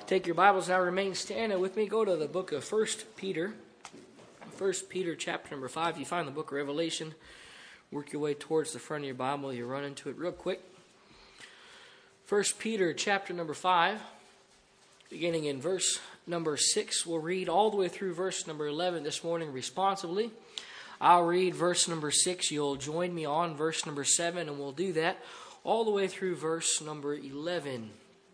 Take your Bibles now, remain standing with me. Go to the book of 1 Peter. 1 Peter chapter number 5. You find the book of Revelation. Work your way towards the front of your Bible. You run into it real quick. 1 Peter chapter number 5. Beginning in verse number 6. We'll read all the way through verse number 11 this morning responsively. I'll read verse number 6. You'll join me on verse number 7, and we'll do that all the way through verse number 11.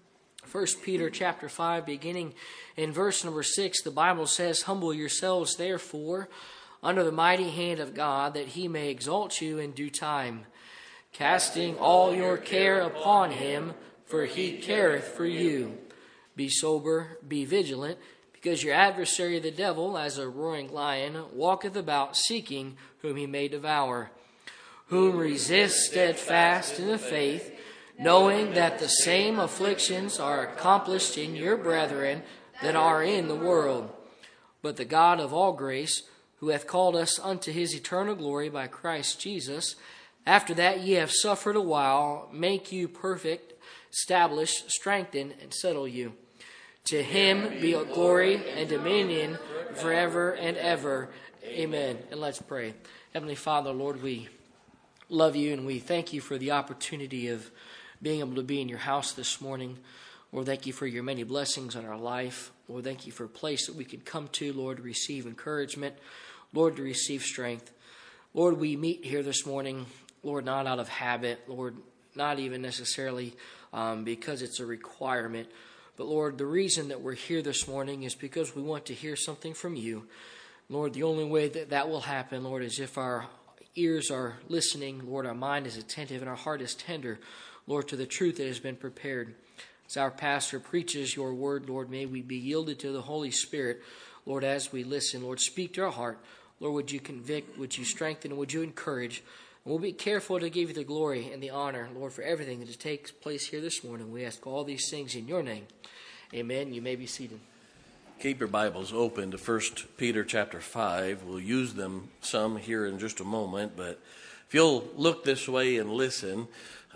1 Peter chapter 5, beginning in verse number 6, the Bible says, "Humble yourselves, therefore, under the mighty hand of God, that he may exalt you in due time, casting all your care upon him, for he careth for you. Be sober, be vigilant, because your adversary the devil, as a roaring lion, walketh about seeking whom he may devour. Whom resist steadfast in the faith, knowing that the same afflictions are accomplished in your brethren that are in the world. But the God of all grace, who hath called us unto his eternal glory by Christ Jesus, after that ye have suffered a while, make you perfect, establish, strengthen, and settle you. To him be glory and dominion forever and ever. Amen." And let's pray. Heavenly Father, Lord, we love you and we thank you for the opportunity of being able to be in your house this morning. Lord, thank you for your many blessings on our life. Lord, thank you for a place that we can come to, Lord, to receive encouragement. Lord, to receive strength. Lord, we meet here this morning, Lord, not out of habit. Lord, not even necessarily because it's a requirement. But Lord, the reason that we're here this morning is because we want to hear something from you. Lord, the only way that that will happen, Lord, is if our ears are listening, Lord, our mind is attentive and our heart is tender, Lord, to the truth that has been prepared. As our pastor preaches your word, Lord, may we be yielded to the Holy Spirit, Lord, as we listen. Lord, speak to our heart. Lord, would you convict, would you strengthen, and would you encourage? And we'll be careful to give you the glory and the honor, Lord, for everything that takes place here this morning. We ask all these things in your name. Amen. You may be seated. Keep your Bibles open to 1 Peter chapter 5. We'll use them some here in just a moment, but if you'll look this way and listen,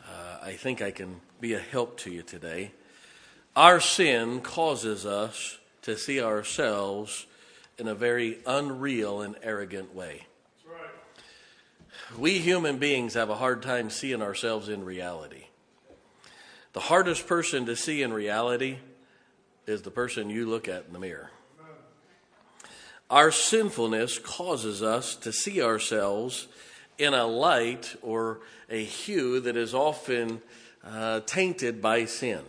I think I can be a help to you today. Our sin causes us to see ourselves in a very unreal and arrogant way. That's right. We human beings have a hard time seeing ourselves in reality. The hardest person to see in reality is the person you look at in the mirror. Our sinfulness causes us to see ourselves in a light or a hue that is often tainted by sin.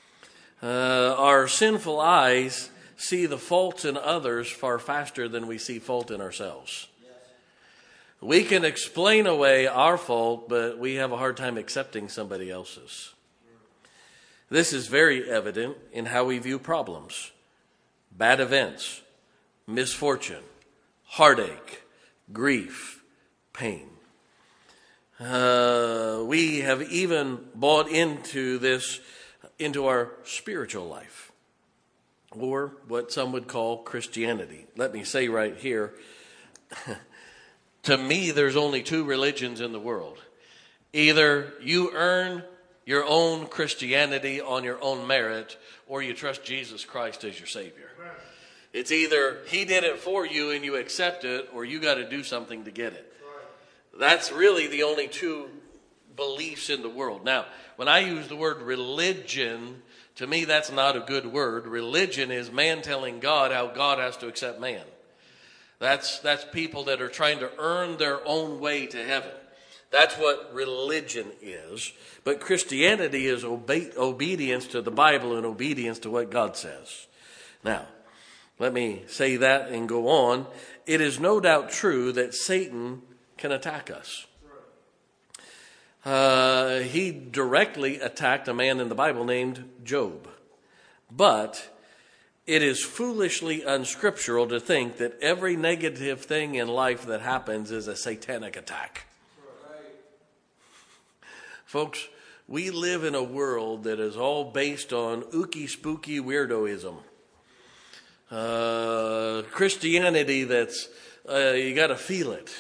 Our sinful eyes see the faults in others far faster than we see fault in ourselves. We can explain away our fault, but we have a hard time accepting somebody else's. This is very evident in how we view problems, bad events, misfortune, heartache, grief, pain. We have even bought into this, into our spiritual life, or what some would call Christianity. Let me say right here, to me, there's only two religions in the world. Either you earn your own Christianity on your own merit, or you trust Jesus Christ as your Savior. It's either he did it for you and you accept it, or you got to do something to get it. That's really the only two beliefs in the world. Now, when I use the word religion, to me that's not a good word. Religion is man telling God how God has to accept man. That's people that are trying to earn their own way to heaven. That's what religion is. But Christianity is obedience to the Bible and obedience to what God says. Now, let me say that and go on. It is no doubt true that Satan can attack us. He directly attacked a man in the Bible named Job. But it is foolishly unscriptural to think that every negative thing in life that happens is a satanic attack. Folks, we live in a world that is all based on ooky spooky weirdoism. Christianity that's, you got to feel it.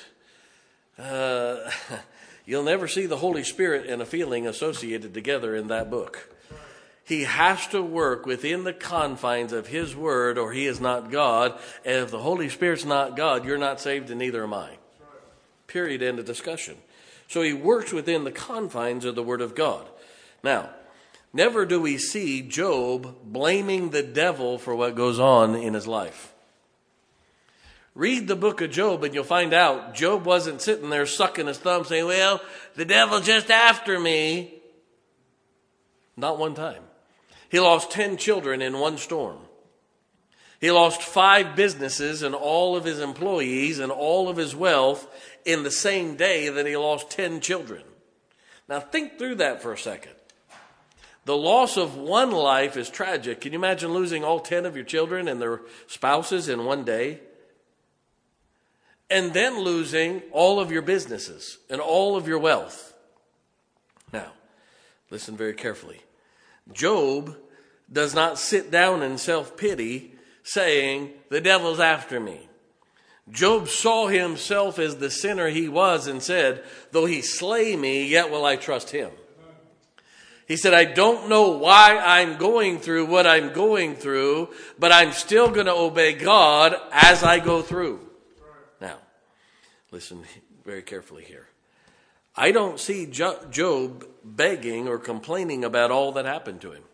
You'll never see the Holy Spirit and a feeling associated together in that book. He has to work within the confines of his word, or he is not God. And if the Holy Spirit's not God, you're not saved, and neither am I. Period. End of discussion. So he works within the confines of the word of God. Now, never do we see Job blaming the devil for what goes on in his life. Read the book of Job and you'll find out Job wasn't sitting there sucking his thumb saying, well, the devil's just after me. Not one time. He lost 10 children in one storm. He lost 5 businesses and all of his employees and all of his wealth in the same day that he lost 10 children. Now think through that for a second. The loss of one life is tragic. Can you imagine losing all 10 of your children and their spouses in one day? And then losing all of your businesses and all of your wealth. Now, listen very carefully. Job does not sit down in self-pity saying, the devil's after me. Job saw himself as the sinner he was and said, though he slay me, yet will I trust him. He said, I don't know why I'm going through what I'm going through, but I'm still going to obey God as I go through. Now, listen very carefully here. I don't see Job begging or complaining about all that happened to him.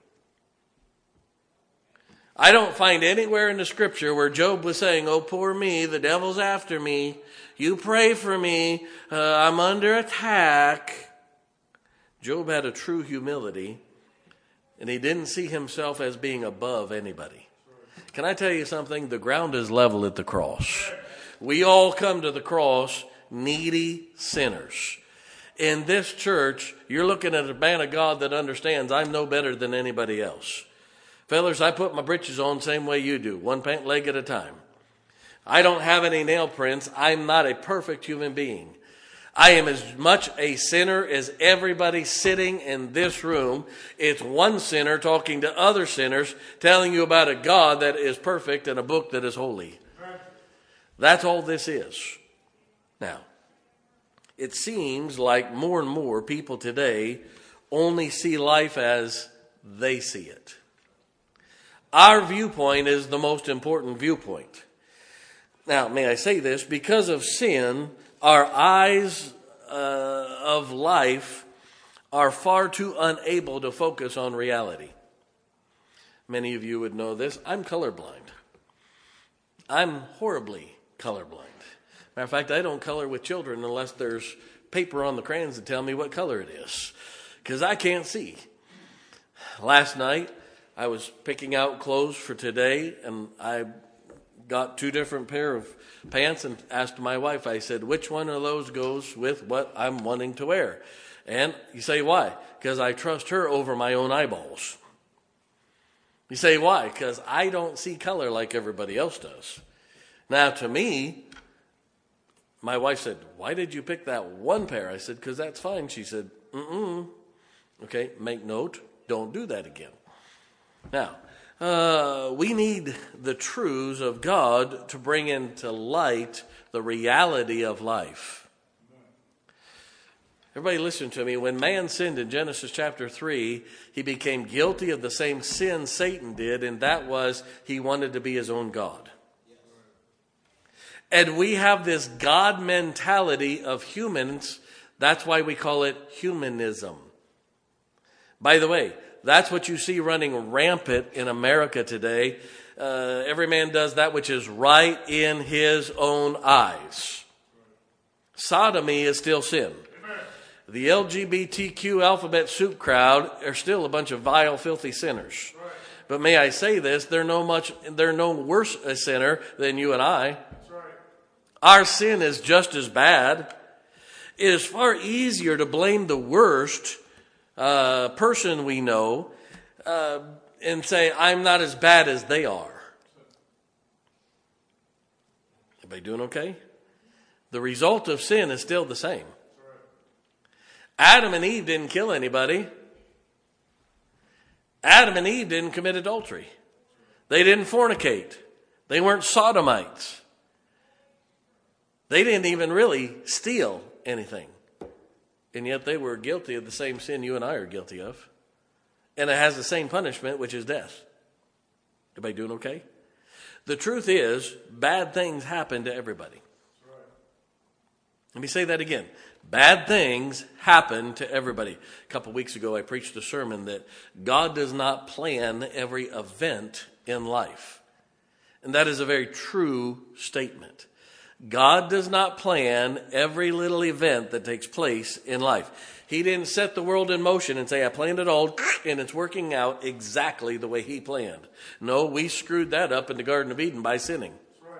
I don't find anywhere in the scripture where Job was saying, oh, poor me, the devil's after me. You pray for me. I'm under attack. Job had a true humility, and he didn't see himself as being above anybody. Can I tell you something? The ground is level at the cross. We all come to the cross needy sinners. In this church, you're looking at a man of God that understands I'm no better than anybody else. Fellas, I put my britches on the same way you do, one pant leg at a time. I don't have any nail prints. I'm not a perfect human being. I am as much a sinner as everybody sitting in this room. It's one sinner talking to other sinners, telling you about a God that is perfect and a book that is holy. That's all this is. Now, it seems like more and more people today only see life as they see it. Our viewpoint is the most important viewpoint. Now, may I say this? Because of sin, our eyes of life are far too unable to focus on reality. Many of you would know this. I'm colorblind. I'm horribly colorblind. Matter of fact, I don't color with children unless there's paper on the crayons to tell me what color it is, because I can't see. Last night, I was picking out clothes for today, and I got 2 different pair of pants and asked my wife, I said, which one of those goes with what I'm wanting to wear? And you say, why? Because I trust her over my own eyeballs. You say, why? Because I don't see color like everybody else does. Now, to me, my wife said, why did you pick that one pair? I said, because that's fine. She said, Okay, make note. Don't do that again. Now, we need the truths of God to bring into light the reality of life. Everybody listen to me. When man sinned in Genesis chapter 3, he became guilty of the same sin Satan did, and that was he wanted to be his own God. And we have this God mentality of humans. That's why we call it humanism. By the way, that's what you see running rampant in America today. Every man does that which is right in his own eyes. Sodomy is still sin. The LGBTQ alphabet soup crowd are still a bunch of vile, filthy sinners. But may I say this, they're no worse a sinner than you and I. Our sin is just as bad. It is far easier to blame the worst person we know and say, I'm not as bad as they are. Everybody doing okay? The result of sin is still the same. Adam and Eve didn't kill anybody. Adam and Eve didn't commit adultery. They didn't fornicate. They weren't sodomites. They didn't even really steal anything. And yet they were guilty of the same sin you and I are guilty of. and it has the same punishment, which is death. Everybody doing okay? The truth is, bad things happen to everybody. Let me say that again. Bad things happen to everybody. A couple weeks ago, I preached a sermon that God does not plan every event in life. And that is a very true statement. God does not plan every little event that takes place in life. He didn't set the world in motion and say, I planned it all, and it's working out exactly the way he planned. No, we screwed that up in the Garden of Eden by sinning.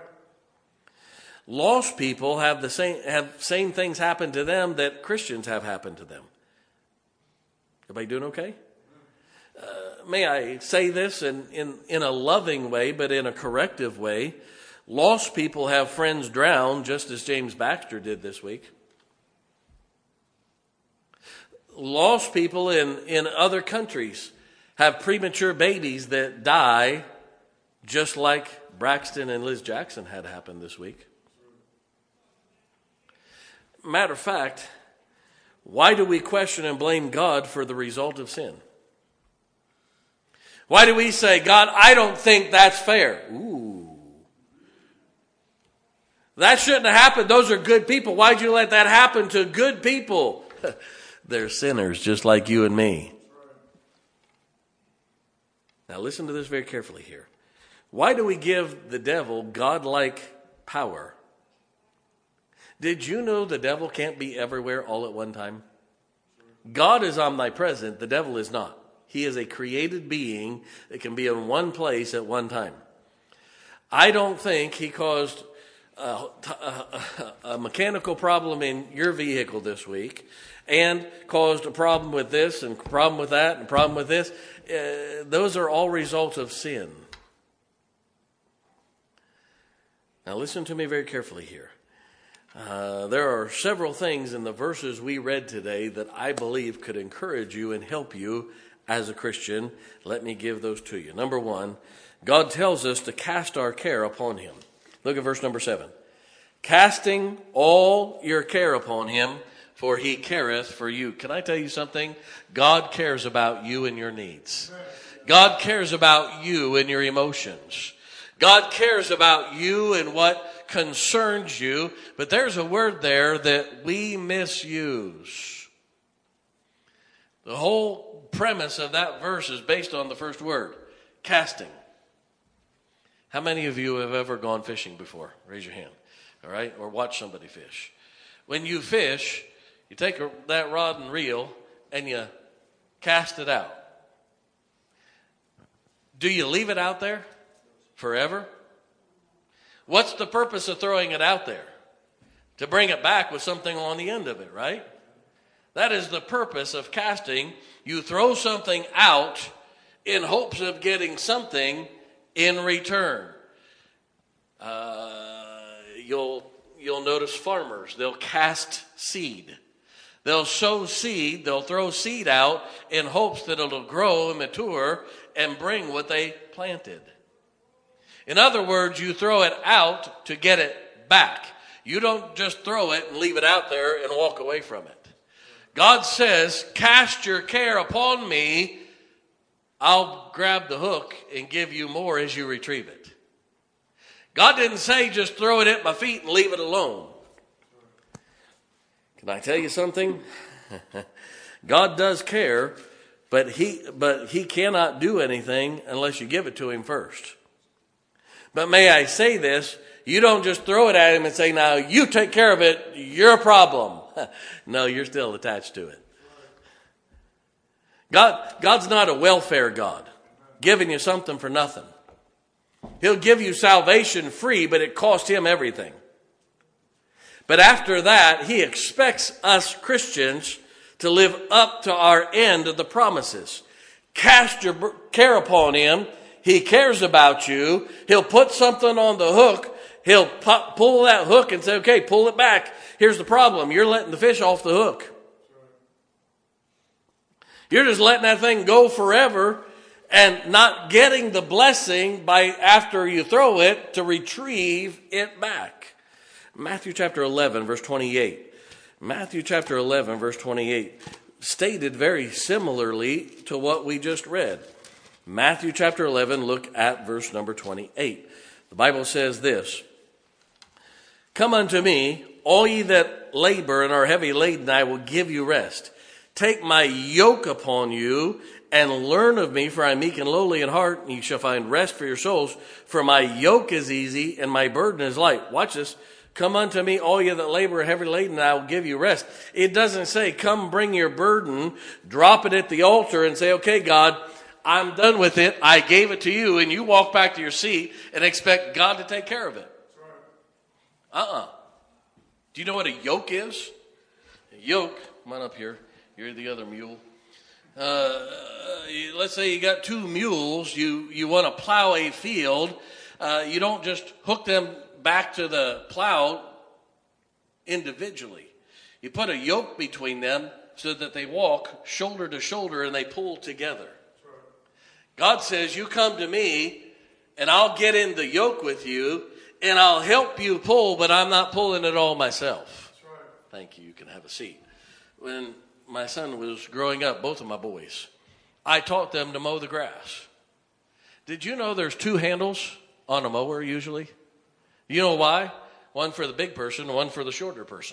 Lost people have the same things happen to them that Christians have happened to them. Everybody doing okay? May I say this in a loving way, but in a corrective way? Lost people have friends drown, just as James Baxter did this week. Lost people in other countries have premature babies that die, just like Braxton and Liz Jackson had happen this week. Matter of fact, why do we question and blame God for the result of sin? Why do we say, God, I don't think that's fair? Ooh. That shouldn't have happened. Those are good people. Why'd you let that happen to good people? They're sinners just like you and me. Now listen to this very carefully here. Why do we give the devil godlike power? Did you know the devil can't be everywhere all at one time? God is omnipresent. The devil is not. He is a created being that can be in one place at one time. I don't think he caused a mechanical problem in your vehicle this week and caused a problem with this and a problem with that and a problem with this. Those are all results of sin. Now listen to me very carefully here. There are several things in the verses we read today that I believe could encourage you and help you as a Christian. Let me give those to you. Number one, God tells us to cast our care upon him. Look at verse number 7. Casting all your care upon him, for he careth for you. Can I tell you something? God cares about you and your needs. God cares about you and your emotions. God cares about you and what concerns you, but there's a word there that we misuse. The whole premise of that verse is based on the first word, casting. How many of you have ever gone fishing before? Raise your hand. All right? Or watch somebody fish. When you fish, you take that rod and reel and you cast it out. Do you leave it out there forever? What's the purpose of throwing it out there? To bring it back with something on the end of it, right? That is the purpose of casting. You throw something out in hopes of getting something in return. You'll notice farmers, they'll cast seed. They'll sow seed, they'll throw seed out in hopes that it'll grow and mature and bring what they planted. In other words, you throw it out to get it back. You don't just throw it and leave it out there and walk away from it. God says, cast your care upon me. I'll grab the hook and give you more as you retrieve it. God didn't say just throw it at my feet and leave it alone. Can I tell you something? God does care, but he cannot do anything unless you give it to him first. But may I say this, you don't just throw it at him and say, now you take care of it, you're a problem. No, you're still attached to it. God's not a welfare God, giving you something for nothing. He'll give you salvation free, but it cost him everything. But after that, he expects us Christians to live up to our end of the promises. Cast your care upon him. He cares about you. He'll put something on the hook. He'll pull that hook and say, okay, pull it back. Here's the problem. You're letting the fish off the hook. You're just letting that thing go forever and not getting the blessing by after you throw it to retrieve it back. Matthew chapter 11, verse 28. Matthew chapter 11, verse 28. stated very similarly to what we just read. Matthew chapter 11, look at verse number 28. The Bible says this, "Come unto me, all ye that labor and are heavy laden, I will give you rest. Take my yoke upon you and learn of me, for I am meek and lowly in heart, and you shall find rest for your souls. For my yoke is easy and my burden is light." Watch this. "Come unto me, all ye that labor and heavy laden, and I will give you rest." It doesn't say, come bring your burden, drop it at the altar, and say, "Okay, God, I'm done with it. I gave it to you," and you walk back to your seat and expect God to take care of it. Do you know what a yoke is? A yoke, come on up here. You're the other mule. Let's say you got two mules. You want to plow a field. You don't just hook them back to the plow individually. You put a yoke between them so that they walk shoulder to shoulder and they pull together. God says, you come to me and I'll get in the yoke with you and I'll help you pull, but I'm not pulling it all myself. Thank you. You can have a seat. When my son was growing up, both of my boys, I taught them to mow the grass. Did you know there's two handles on a mower usually? You know why? One for the big person, one for the shorter person.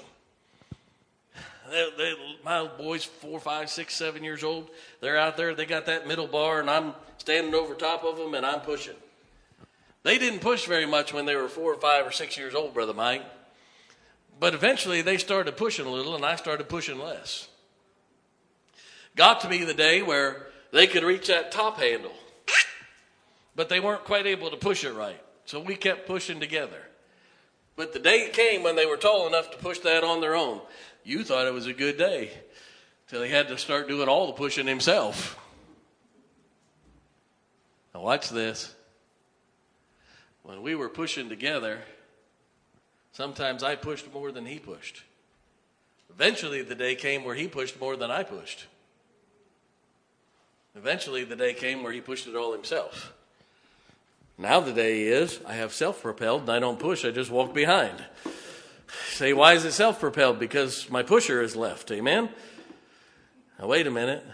My boys, 4, 5, 6, 7 years old, they're out there, they got that middle bar, and I'm standing over top of them, and I'm pushing. They didn't push very much when they were 4 or 5 or 6 years old, Brother Mike. But eventually they started pushing a little, and I started pushing less. Got to be the day where they could reach that top handle, but they weren't quite able to push it right. So we kept pushing together. But the day came when they were tall enough to push that on their own. You thought it was a good day till he had to start doing all the pushing himself. Now watch this. When we were pushing together, sometimes I pushed more than he pushed. Eventually the day came where he pushed more than I pushed. Eventually the day came where he pushed it all himself. Now the day is, I have self-propelled and I don't push, I just walk behind. Say, why is it self-propelled? Because my pusher is left, amen? Now wait a minute.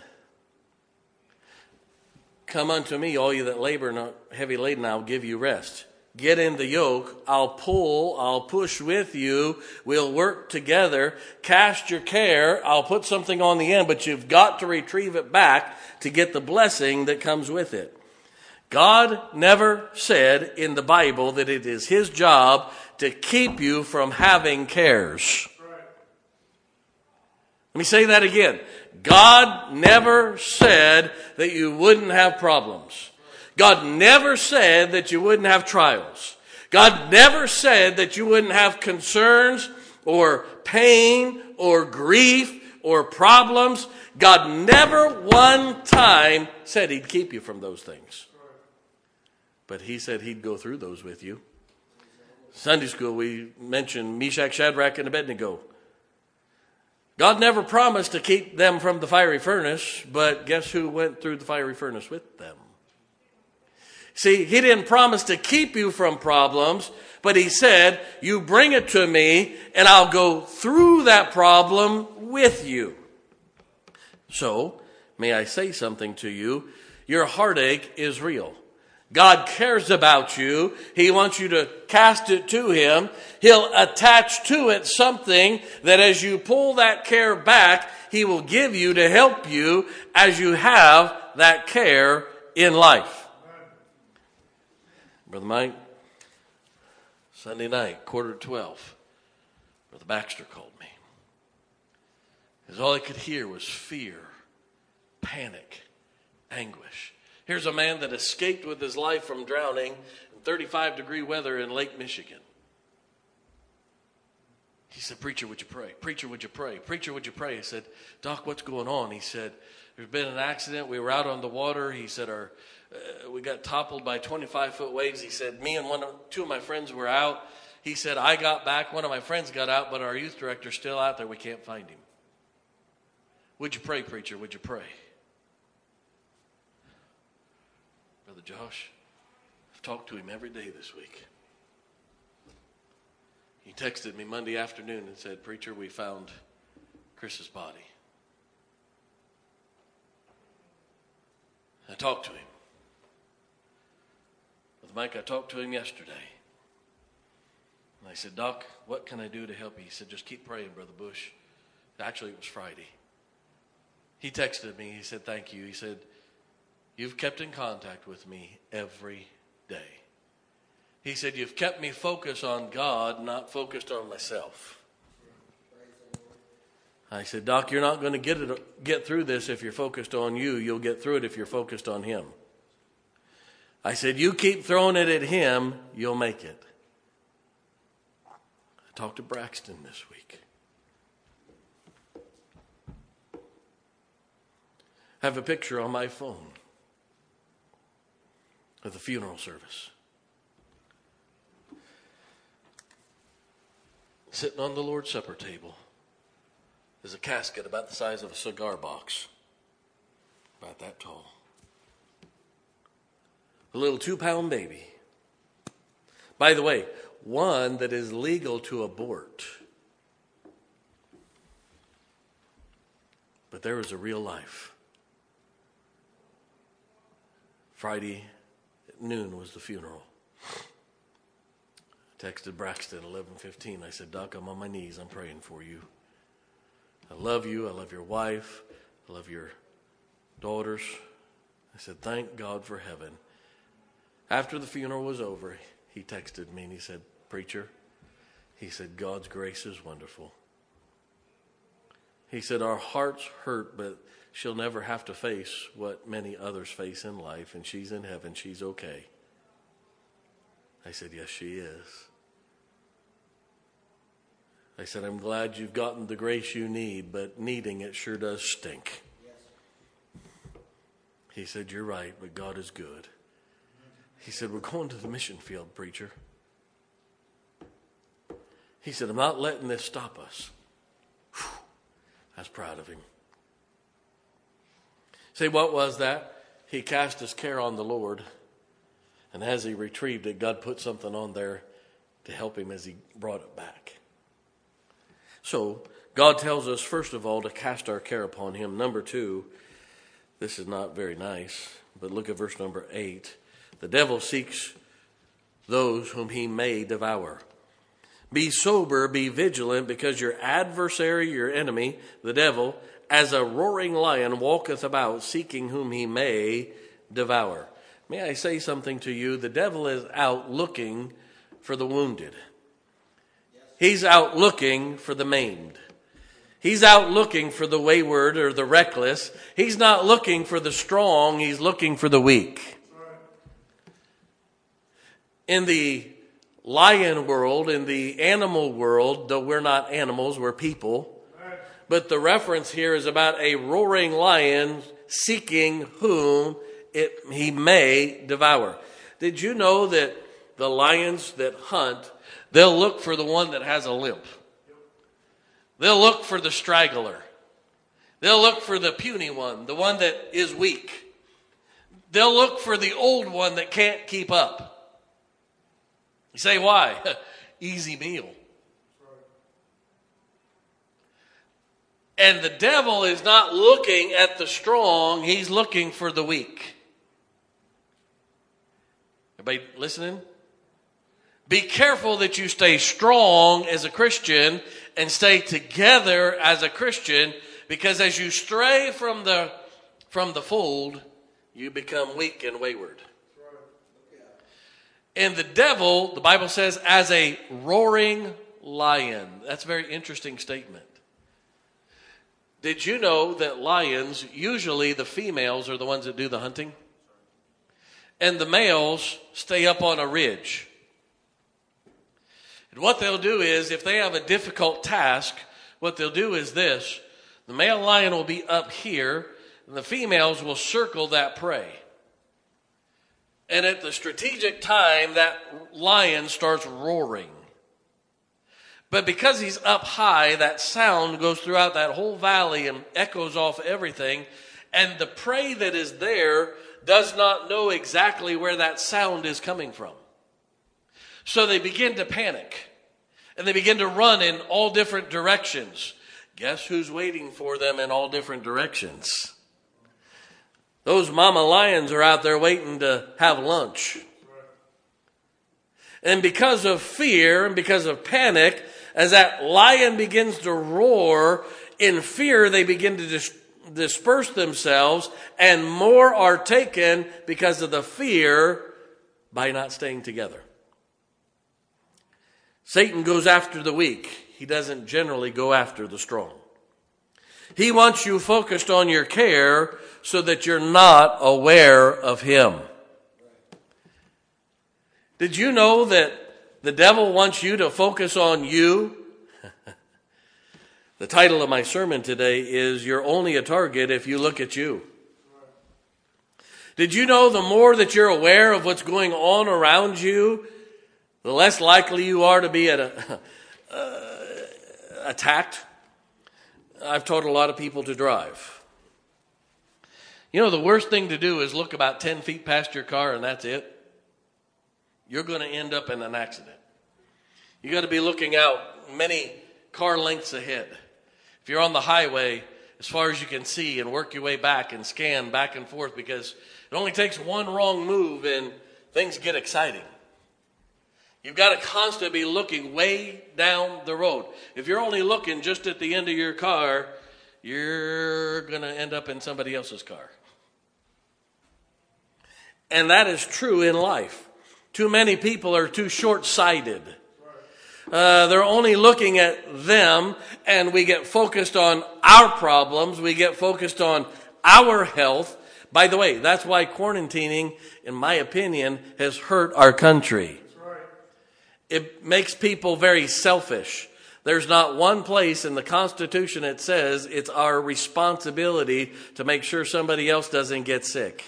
"Come unto me, all you that labor and are heavy laden, I'll give you rest." Get in the yoke, I'll pull, I'll push with you, we'll work together. Cast your care, I'll put something on the end, but you've got to retrieve it back to get the blessing that comes with it. God never said in the Bible that it is his job to keep you from having cares. Let me say that again. God never said that you wouldn't have problems. God never said that you wouldn't have trials. God never said that you wouldn't have concerns or pain or grief or problems. God never one time said he'd keep you from those things. But he said he'd go through those with you. Sunday school, we mentioned Meshach, Shadrach, and Abednego. God never promised to keep them from the fiery furnace, but guess who went through the fiery furnace with them? See, he didn't promise to keep you from problems, but he said, you bring it to me, and I'll go through that problem with you. So, may I say something to you? Your heartache is real. God cares about you. He wants you to cast it to him. He'll attach to it something that as you pull that care back, he will give you to help you as you have that care in life. Brother Mike, Sunday night, 11:45, Brother Baxter called me. Because all I could hear was fear, panic, anguish. Here's a man that escaped with his life from drowning in 35-degree weather in Lake Michigan. He said, "Preacher, would you pray? Preacher, would you pray? Preacher, would you pray?" I said, "Doc, what's going on?" He said, "There's been an accident. We were out on the water." He said, "We got toppled by 25-foot waves." He said, "Me and two of my friends were out." He said, "I got back. One of my friends got out, but our youth director's still out there. We can't find him. Would you pray, preacher? Would you pray?" Brother Josh, I've talked to him every day this week. He texted me Monday afternoon and said, "Preacher, we found Chris's body." I talked to him. With Mike, I talked to him yesterday. And I said, Doc, what can I do to help you? He said, just keep praying, Brother Bush. Actually, it was Friday. He texted me. He said, thank you. He said, you've kept in contact with me every day. He said, you've kept me focused on God, not focused on myself. I said, Doc, you're not going to get through this if you're focused on you. You'll get through it if you're focused on him. I said, you keep throwing it at him, you'll make it. I talked to Braxton this week. I have a picture on my phone of the funeral service. Sitting on the Lord's Supper table is a casket about the size of a cigar box, about that tall. A little 2-pound baby. By the way, one that is legal to abort. But there was a real life. Friday at noon was the funeral. I texted Braxton at 11:15. I said, Doc, I'm on my knees. I'm praying for you. I love you. I love your wife. I love your daughters. I said, thank God for heaven. After the funeral was over, he texted me and he said, Preacher, he said, God's grace is wonderful. He said, our hearts hurt, but she'll never have to face what many others face in life, and she's in heaven. She's okay. I said, yes, she is. I said, I'm glad you've gotten the grace you need, but needing it sure does stink. Yes. He said, you're right, but God is good. He said, we're going to the mission field, preacher. He said, I'm not letting this stop us. Whew. I was proud of him. See, what was that? He cast his care on the Lord, and as he retrieved it, God put something on there to help him as he brought it back. So, God tells us, first of all, to cast our care upon him. Number 2, this is not very nice, but look at verse number 8. The devil seeks those whom he may devour. Be sober, be vigilant, because your adversary, your enemy, the devil, as a roaring lion walketh about, seeking whom he may devour. May I say something to you? The devil is out looking for the wounded. He's out looking for the maimed. He's out looking for the wayward or the reckless. He's not looking for the strong. He's looking for the weak. In the lion world, in the animal world, though we're not animals, we're people. But the reference here is about a roaring lion seeking whom he may devour. Did you know that the lions that hunt, they'll look for the one that has a limp? They'll look for the straggler. They'll look for the puny one, the one that is weak. They'll look for the old one that can't keep up. You say, why? Easy meal. And the devil is not looking at the strong, he's looking for the weak. Everybody listening? Be careful that you stay strong as a Christian and stay together as a Christian, because as you stray from the fold, you become weak and wayward. And the devil, the Bible says, as a roaring lion. That's a very interesting statement. Did you know that lions, usually the females are the ones that do the hunting? And the males stay up on a ridge. And what they'll do is, if they have a difficult task, what they'll do is this. The male lion will be up here, and the females will circle that prey. And at the strategic time, that lion starts roaring. But because he's up high, that sound goes throughout that whole valley and echoes off everything. And the prey that is there does not know exactly where that sound is coming from. So they begin to panic. And they begin to run in all different directions. Guess who's waiting for them in all different directions? Those mama lions are out there waiting to have lunch. And because of fear and because of panic, as that lion begins to roar, in fear they begin to disperse themselves, and more are taken because of the fear by not staying together. Satan goes after the weak. He doesn't generally go after the strong. He wants you focused on your care so that you're not aware of him. Did you know that the devil wants you to focus on you? The title of my sermon today is "You're Only a Target If You Look at You." Did you know the more that you're aware of what's going on around you, the less likely you are to be attacked? I've taught a lot of people to drive. You know, the worst thing to do is look about 10 feet past your car and that's it. You're going to end up in an accident. You got to be looking out many car lengths ahead. If you're on the highway, as far as you can see, and work your way back and scan back and forth, because it only takes one wrong move and things get exciting. You've got to constantly be looking way down the road. If you're only looking just at the end of your car, you're going to end up in somebody else's car. And that is true in life. Too many people are too short-sighted. They're only looking at them, and we get focused on our problems. We get focused on our health. By the way, that's why quarantining, in my opinion, has hurt our country. It makes people very selfish. There's not one place in the Constitution that says it's our responsibility to make sure somebody else doesn't get sick.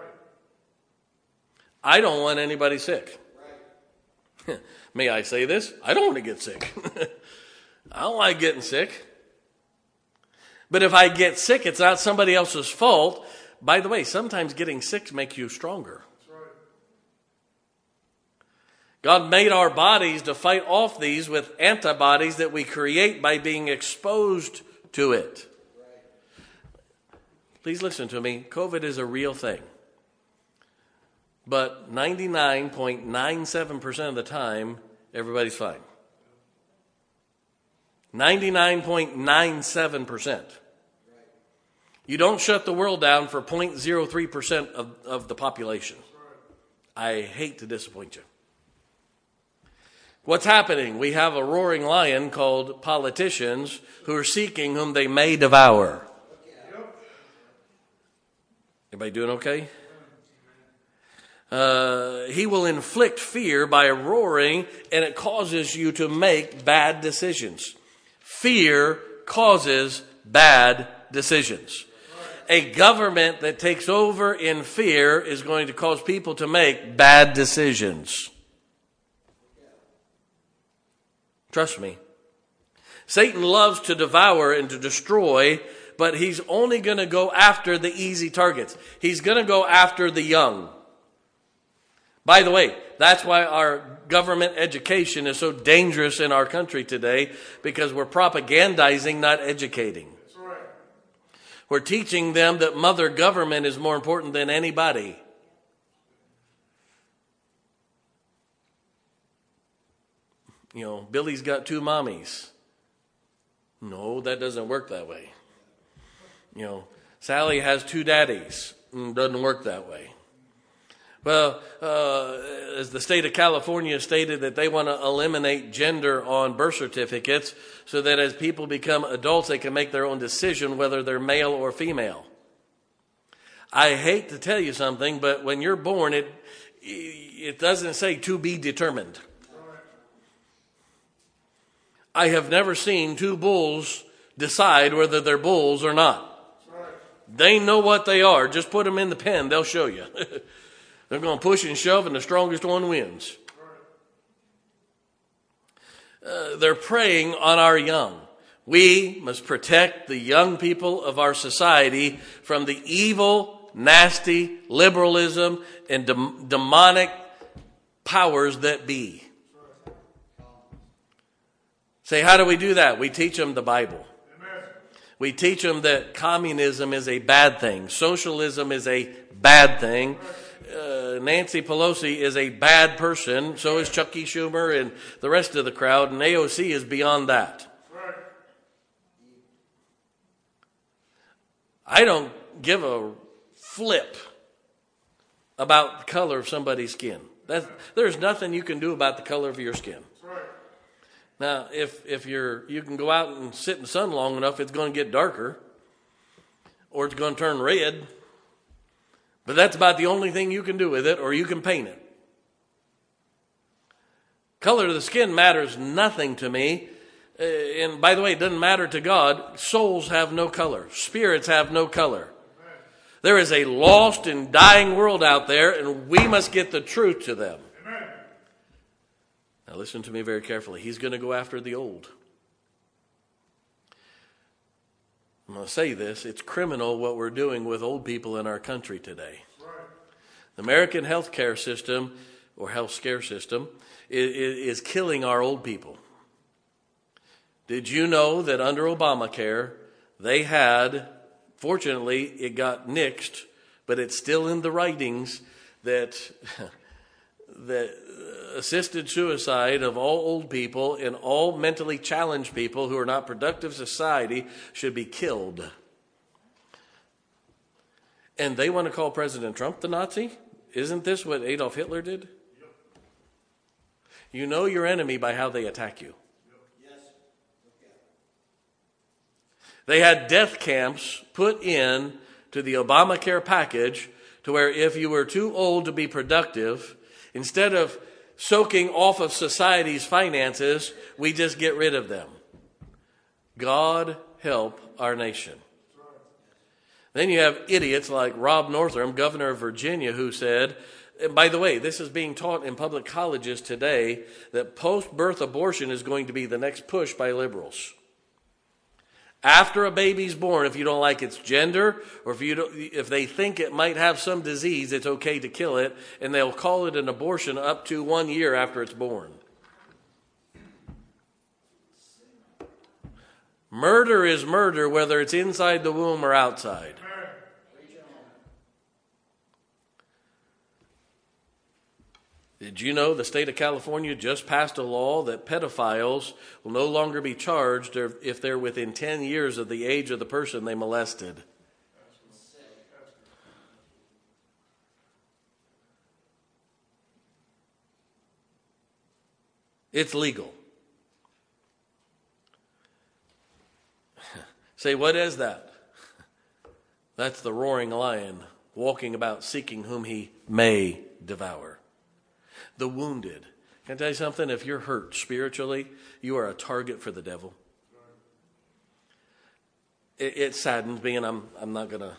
I don't want anybody sick. May I say this? I don't want to get sick. I don't like getting sick. But if I get sick, it's not somebody else's fault. By the way, sometimes getting sick makes you stronger. God made our bodies to fight off these with antibodies that we create by being exposed to it. Please listen to me. COVID is a real thing. But 99.97% of the time, everybody's fine. 99.97%. You don't shut the world down for 0.03% of the population. I hate to disappoint you. What's happening? We have a roaring lion called politicians who are seeking whom they may devour. Everybody doing okay? He will inflict fear by roaring, and it causes you to make bad decisions. Fear causes bad decisions. A government that takes over in fear is going to cause people to make bad decisions. Trust me. Satan loves to devour and to destroy, but he's only going to go after the easy targets. He's going to go after the young. By the way, that's why our government education is so dangerous in our country today, because we're propagandizing, not educating. That's right. We're teaching them that mother government is more important than anybody. You know, Billy's got 2 mommies. No, that doesn't work that way. You know, Sally has 2 daddies. Doesn't work that way. Well, as the state of California stated that they want to eliminate gender on birth certificates so that as people become adults, they can make their own decision whether they're male or female. I hate to tell you something, but when you're born, it doesn't say to be determined. I have never seen 2 bulls decide whether they're bulls or not. They know what they are. Just put them in the pen. They'll show you. They're going to push and shove, and the strongest one wins. They're preying on our young. We must protect the young people of our society from the evil, nasty liberalism and demonic powers that be. Say, how do we do that? We teach them the Bible. Amen. We teach them that communism is a bad thing. Socialism is a bad thing. Nancy Pelosi is a bad person. So is Chucky Schumer and the rest of the crowd. And AOC is beyond that. I don't give a flip about the color of somebody's skin. There's nothing you can do about the color of your skin. Now, if you can go out and sit in the sun long enough, it's going to get darker, or it's going to turn red. But that's about the only thing you can do with it, or you can paint it. Color of the skin matters nothing to me. And by the way, it doesn't matter to God. Souls have no color. Spirits have no color. There is a lost and dying world out there, and we must get the truth to them. Amen. Now listen to me very carefully. He's going to go after the old. I'm going to say this. It's criminal what we're doing with old people in our country today. Right. The American health care system, or health scare system, is killing our old people. Did you know that under Obamacare, they had, fortunately, it got nixed, but it's still in the writings that assisted suicide of all old people and all mentally challenged people who are not productive society should be killed. And they want to call President Trump the Nazi? Isn't this what Adolf Hitler did? Yep. You know your enemy by how they attack you. They had death camps put in to the Obamacare package to where if you were too old to be productive, instead of soaking off of society's finances, we just get rid of them. God help our nation. Then you have idiots like Rob Northam, governor of Virginia, who said, and by the way, this is being taught in public colleges today, that post-birth abortion is going to be the next push by liberals. After a baby's born, if you don't like its gender, or if they think it might have some disease, it's okay to kill it, and they'll call it an abortion up to 1 year after it's born. Murder is murder, whether it's inside the womb or outside. Did you know the state of California just passed a law that pedophiles will no longer be charged if they're within 10 years of the age of the person they molested? It's legal. Say, what is that? That's the roaring lion walking about seeking whom he may devour. The wounded. Can I tell you something? If you're hurt spiritually, you are a target for the devil. It saddens me, and I'm not going to,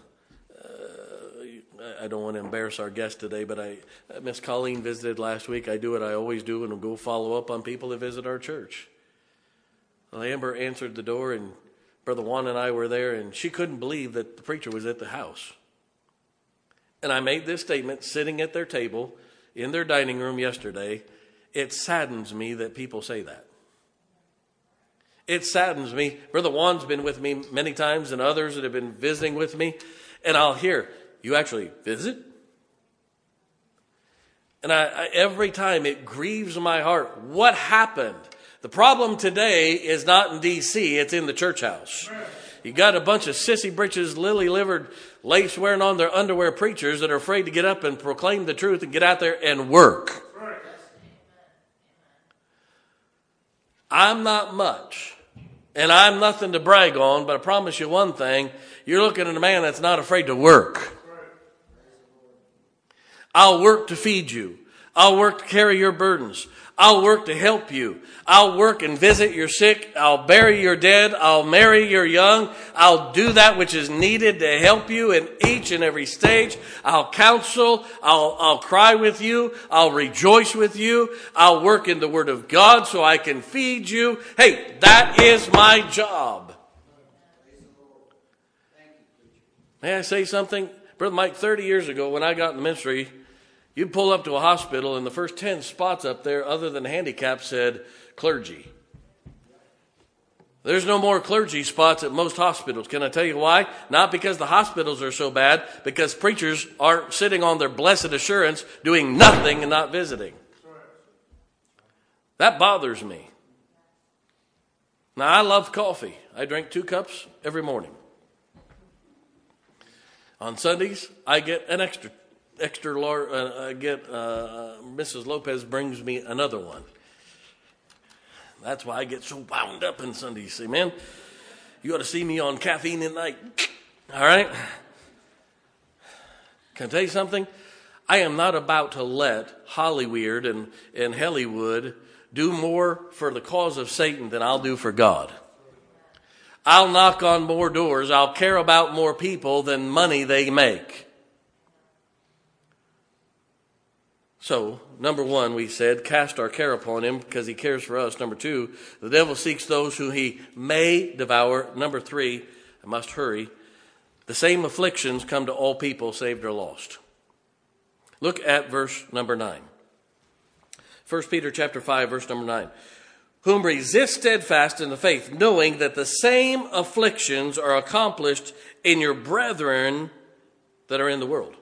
I don't want to embarrass our guest today, but Miss Colleen visited last week. I do what I always do, and go follow up on people that visit our church. Well, Amber answered the door, and Brother Juan and I were there, and she couldn't believe that the preacher was at the house. And I made this statement sitting at their table in their dining room yesterday. It saddens me that people say that. It saddens me. Brother Juan's been with me many times, and others that have been visiting with me, and I'll hear, you actually visit? And I every time it grieves my heart. What happened? The problem today is not in D.C., it's in the church house. You got a bunch of sissy britches, lily-livered, lace-wearing on their underwear preachers that are afraid to get up and proclaim the truth and get out there and work. I'm not much, and I'm nothing to brag on, but I promise you one thing, you're looking at a man that's not afraid to work. I'll work to feed you. I'll work to carry your burdens. I'll work to help you. I'll work and visit your sick. I'll bury your dead. I'll marry your young. I'll do that which is needed to help you in each and every stage. I'll counsel. I'll cry with you. I'll rejoice with you. I'll work in the Word of God so I can feed you. Hey, that is my job. May I say something? Brother Mike, 30 years ago when I got in the ministry, you'd pull up to a hospital and the first 10 spots up there other than handicap said clergy. There's no more clergy spots at most hospitals. Can I tell you why? Not because the hospitals are so bad, because preachers are sitting on their blessed assurance, doing nothing and not visiting. That bothers me. Now, I love coffee. I drink 2 cups every morning. On Sundays, I get an extra large. Mrs. Lopez brings me another one. That's why I get so wound up in Sundays. Say, man, you ought to see me on caffeine at night. All right? Can I tell you something? I am not about to let Hollyweird and Hollywood do more for the cause of Satan than I'll do for God. I'll knock on more doors. I'll care about more people than money they make. So, number 1, we said, cast our care upon him because he cares for us. Number 2, the devil seeks those who he may devour. Number 3, I must hurry. The same afflictions come to all people, saved or lost. Look at verse number 9. 1 Peter chapter 5, verse number 9. Whom resist steadfast in the faith, knowing that the same afflictions are accomplished in your brethren that are in the world.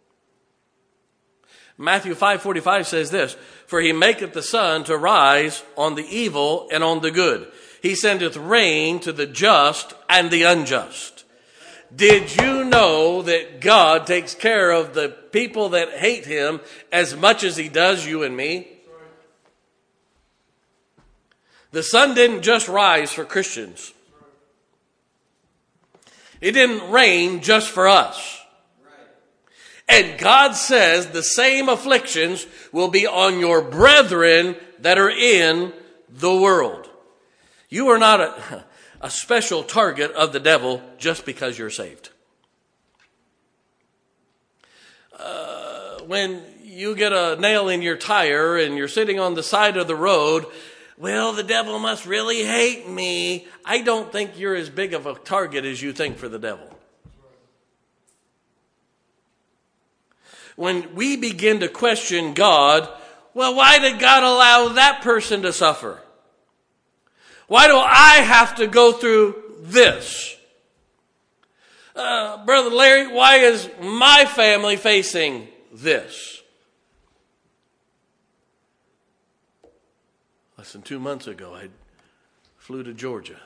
Matthew 5:45 says this, for he maketh the sun to rise on the evil and on the good. He sendeth rain to the just and the unjust. Did you know that God takes care of the people that hate him as much as he does you and me? The sun didn't just rise for Christians. It didn't rain just for us. And God says the same afflictions will be on your brethren that are in the world. You are not a special target of the devil just because you're saved. When you get a nail in your tire and you're sitting on the side of the road, well, the devil must really hate me. I don't think you're as big of a target as you think for the devil. When we begin to question God, well, why did God allow that person to suffer? Why do I have to go through this? Brother Larry, why is my family facing this? Less than 2 months ago, I flew to Georgia.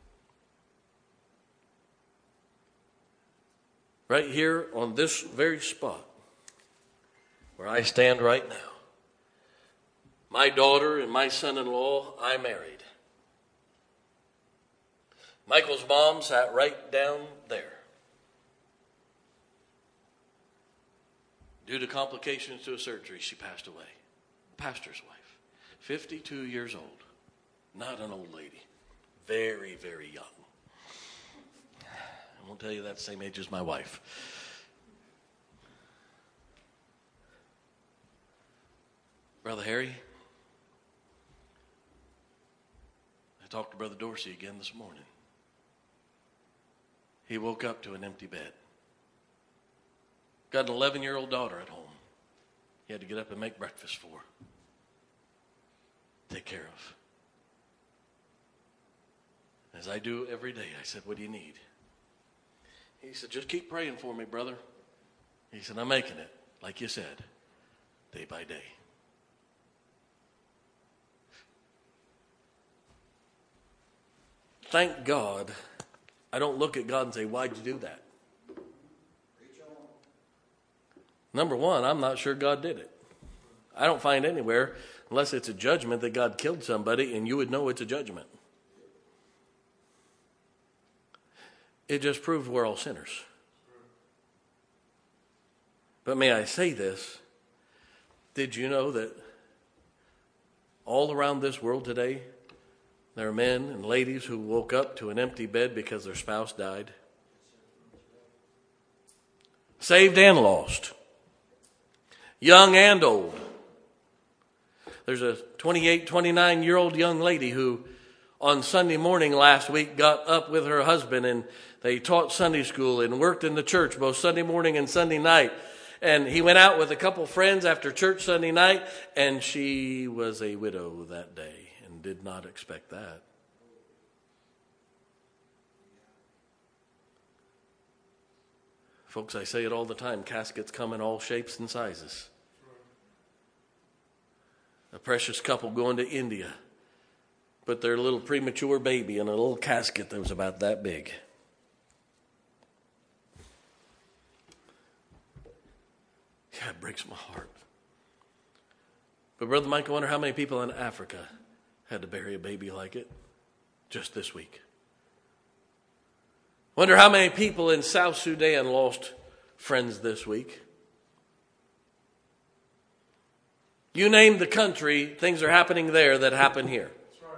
Right here on this very spot where I stand right now. My daughter and my son-in-law, I married. Michael's mom sat right down there. Due to complications to a surgery, she passed away. Pastor's wife, 52 years old. Not an old lady. Very, very young. I won't tell you that's the same age as my wife. Brother Harry, I talked to Brother Dorsey again this morning. He woke up to an empty bed. Got an 11-year-old daughter at home. He had to get up and make breakfast for her. Take care of. As I do every day, I said, what do you need? He said, just keep praying for me, brother. He said, I'm making it, like you said, day by day. Thank God I don't look at God and say, why'd you do that? Number one, I'm not sure God did it. I don't find anywhere, unless it's a judgment, that God killed somebody and you would know it's a judgment. It just proves we're all sinners. But may I say this? Did you know that all around this world today, there are men and ladies who woke up to an empty bed because their spouse died? Saved and lost. Young and old. There's a 28, 29-year-old young lady who on Sunday morning last week got up with her husband and they taught Sunday school and worked in the church both Sunday morning and Sunday night. And he went out with a couple friends after church Sunday night, and she was a widow that day and did not expect that. Folks, I say it all the time, caskets come in all shapes and sizes. A precious couple going to India put their little premature baby in a little casket that was about that big. Yeah, it breaks my heart. But Brother Mike, I wonder how many people in Africa had to bury a baby like it just this week. Wonder how many people in South Sudan lost friends this week. You name the country, things are happening there that happen here.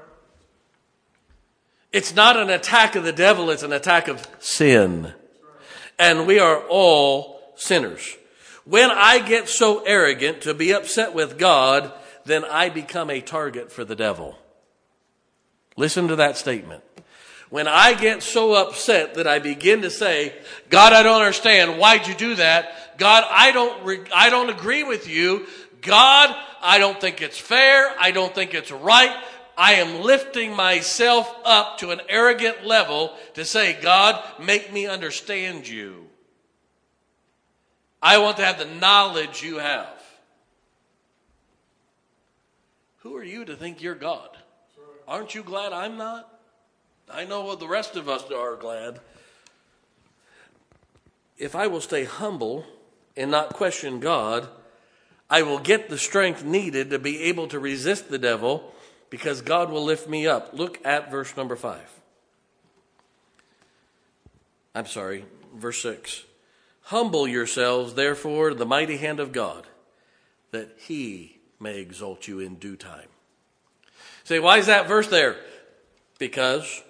It's not an attack of the devil, it's an attack of sin. And we are all sinners. When I get so arrogant to be upset with God, then I become a target for the devil. Listen to that statement. When I get so upset that I begin to say, God, I don't understand. Why'd you do that? God, I don't agree with you. God, I don't think it's fair. I don't think it's right. I am lifting myself up to an arrogant level to say, God, make me understand you. I want to have the knowledge you have. Who are you to think you're God? Aren't you glad I'm not? I know what the rest of us are glad. If I will stay humble and not question God, I will get the strength needed to be able to resist the devil because God will lift me up. Look at verse number 5. Verse 6. Humble yourselves, therefore, the mighty hand of God, that he may exalt you in due time. Say, why is that verse there? Because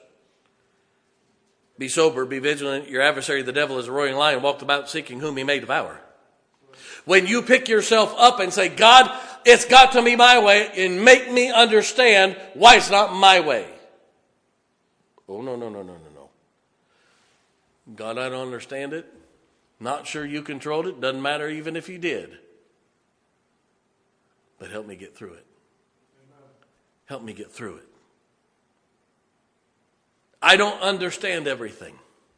be sober, be vigilant. Your adversary, the devil, is a roaring lion, walked about seeking whom he may devour. When you pick yourself up and say, God, it's got to be my way, and make me understand why it's not my way. Oh, no. God, I don't understand it. Not sure you controlled it. Doesn't matter even if you did. But help me get through it. Help me get through it. I don't understand everything.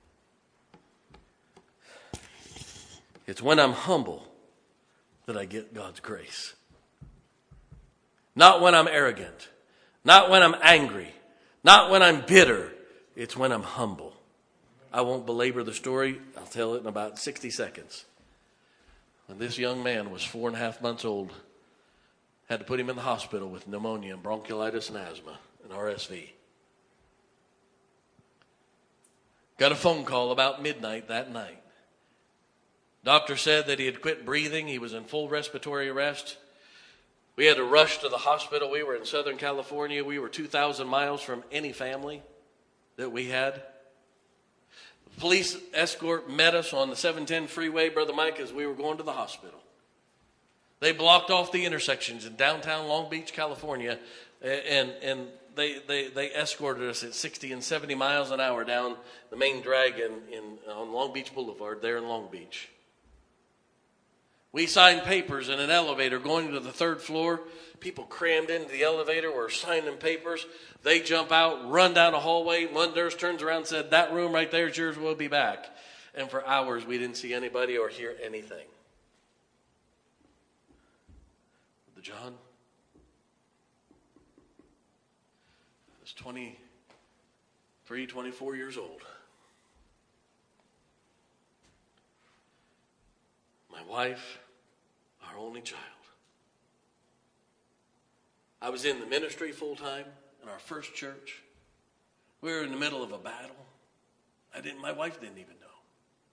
It's when I'm humble that I get God's grace. Not when I'm arrogant. Not when I'm angry. Not when I'm bitter. It's when I'm humble. I won't belabor the story. I'll tell it in about 60 seconds. When this young man was 4.5 months old, had to put him in the hospital with pneumonia and bronchiolitis and asthma and RSV. Got a phone call about midnight that night. Doctor said that he had quit breathing. He was in full respiratory arrest. We had to rush to the hospital. We were in Southern California. We were 2,000 miles from any family that we had. The police escort met us on the 710 freeway, Brother Mike, as we were going to the hospital. They blocked off the intersections in downtown Long Beach, California, and they escorted us at 60 and 70 miles an hour down the main drag on Long Beach Boulevard there in Long Beach. We signed papers in an elevator going to the 3rd floor. People crammed into the elevator, were signing papers. They jump out, run down a hallway. One nurse turns around and said, that room right there is yours, we'll be back. And for hours we didn't see anybody or hear anything. John, I was 23, 24 years old. My wife, our only child. I was in the ministry full time in our first church. We were in the middle of a battle. My wife didn't even know.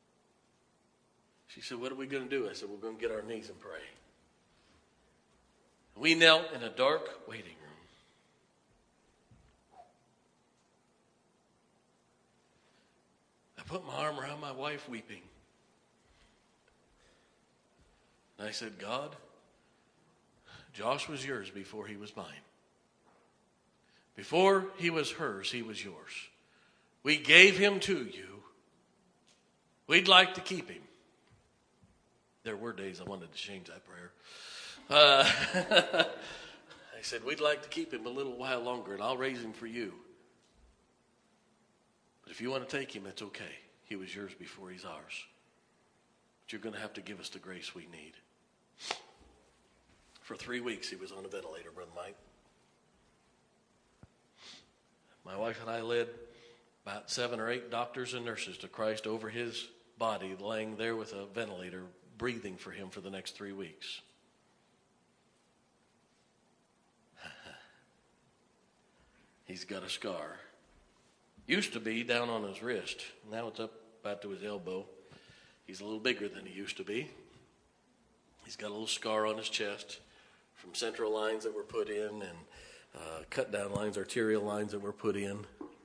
She said, what are we going to do? I said, we're going to get our knees and pray. We knelt in a dark waiting room. I put my arm around my wife weeping. And I said, God, Josh was yours before he was mine. Before he was hers, he was yours. We gave him to you. We'd like to keep him. There were days I wanted to change that prayer. I said, we'd like to keep him a little while longer, and I'll raise him for you. But if you want to take him, it's okay. He was yours before he's ours. But you're going to have to give us the grace we need. For 3 weeks he was on a ventilator, Brother Mike. My wife and I led about 7 or 8 doctors and nurses to Christ over his body, laying there with a ventilator, breathing for him for the next 3 weeks. He's got a scar. Used to be down on his wrist. Now it's up about to his elbow. He's a little bigger than he used to be. He's got a little scar on his chest from central lines that were put in and cut down lines, arterial lines that were put in.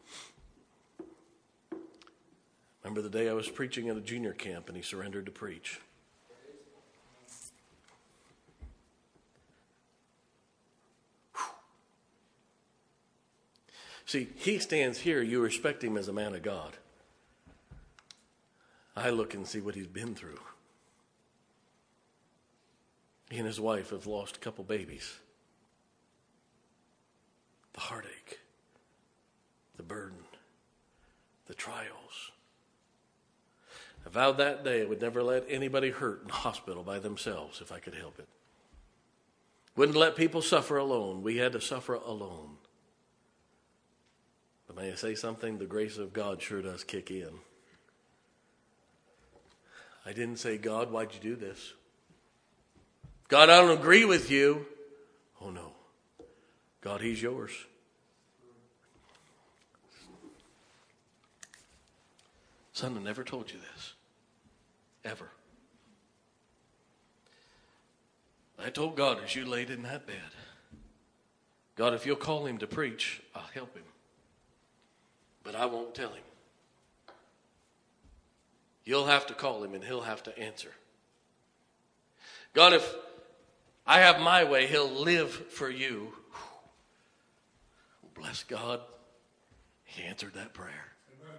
Remember the day I was preaching at a junior camp and he surrendered to preach. See, he stands here, you respect him as a man of God. I look and see what he's been through. He and his wife have lost a couple babies. The heartache, the burden, the trials. I vowed that day I would never let anybody hurt in the hospital by themselves if I could help it. Wouldn't let people suffer alone. We had to suffer alone. But may I say something? The grace of God sure does kick in. I didn't say, God, why'd you do this? God, I don't agree with you. Oh no. God, he's yours. Son, I never told you this. Ever. I told God as you laid in that bed, God, if you'll call him to preach, I'll help him. But I won't tell him. You'll have to call him and he'll have to answer. God, if I have my way, he'll live for you. Bless God. He answered that prayer. Amen.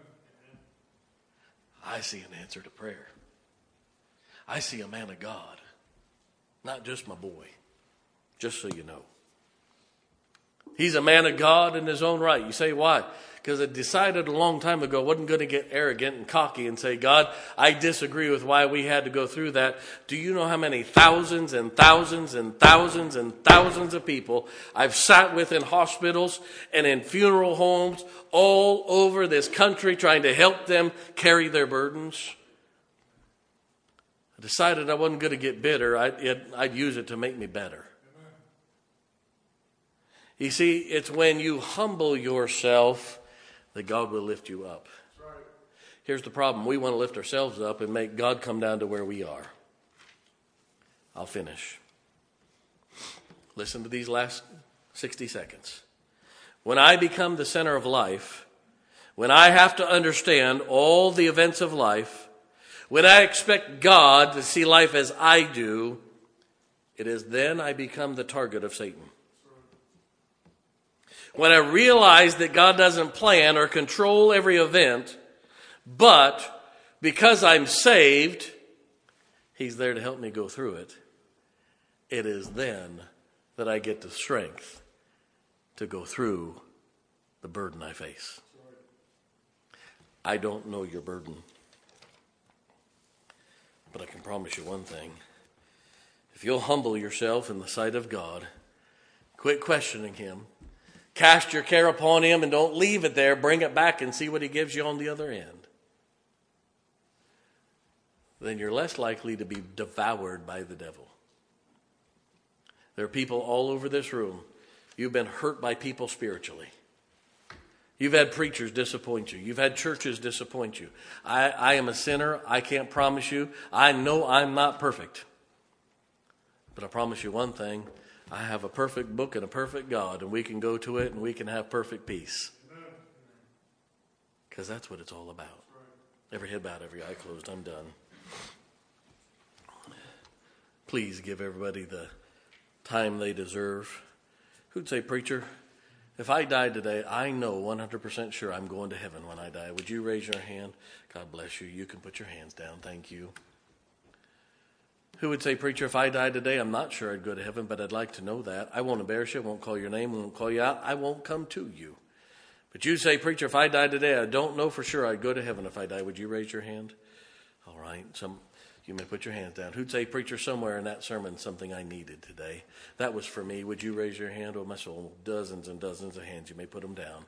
I see an answer to prayer. I see a man of God. Not just my boy. Just so you know. He's a man of God in his own right. You say, why? Because I decided a long time ago I wasn't going to get arrogant and cocky and say, God, I disagree with why we had to go through that. Do you know how many thousands and thousands and thousands and thousands of people I've sat with in hospitals and in funeral homes all over this country trying to help them carry their burdens? I decided I wasn't going to get bitter. I'd use it to make me better. You see, it's when you humble yourself that God will lift you up. Right. Here's the problem. We want to lift ourselves up and make God come down to where we are. I'll finish. Listen to these last 60 seconds. When I become the center of life, when I have to understand all the events of life, when I expect God to see life as I do, it is then I become the target of Satan. When I realize that God doesn't plan or control every event, but because I'm saved, he's there to help me go through it. It is then that I get the strength to go through the burden I face. I don't know your burden, but I can promise you one thing. If you'll humble yourself in the sight of God, quit questioning him, cast your care upon him and don't leave it there. Bring it back and see what he gives you on the other end. Then you're less likely to be devoured by the devil. There are people all over this room. You've been hurt by people spiritually. You've had preachers disappoint you. You've had churches disappoint you. I am a sinner. I can't promise you. I know I'm not perfect. But I promise you one thing. I have a perfect book and a perfect God, and we can go to it and we can have perfect peace. Because that's what it's all about. Every head bowed, every eye closed. I'm done. Please give everybody the time they deserve. Who'd say, preacher, if I died today, I know 100% sure I'm going to heaven when I die. Would you raise your hand? God bless you. You can put your hands down. Thank you. Who would say, preacher, if I died today, I'm not sure I'd go to heaven, but I'd like to know that. I won't embarrass you. I won't call your name. I won't call you out. I won't come to you. But you say, preacher, if I died today, I don't know for sure I'd go to heaven if I die. Would you raise your hand? All right. You may put your hands down. Who'd say, preacher, somewhere in that sermon, something I needed today? That was for me. Would you raise your hand? Oh, my soul, dozens and dozens of hands. You may put them down.